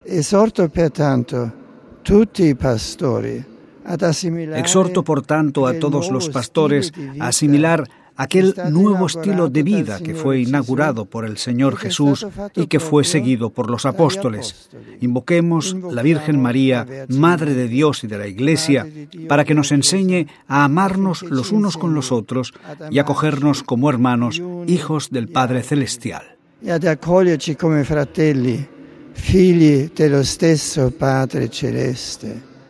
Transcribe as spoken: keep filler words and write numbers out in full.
Exhorto pertanto tutti i pastori ad assimilare Exhorto, por tanto, a todos los pastores a asimilar aquel nuevo estilo de vida que fue inaugurado por el Señor Jesús y que fue seguido por los apóstoles. Invoquemos la Virgen María, Madre de Dios y de la Iglesia, para que nos enseñe a amarnos los unos con los otros y a acogernos como hermanos, hijos del Padre Celestial. E ad accoglierci come fratelli, figli dello stesso Padre Celeste.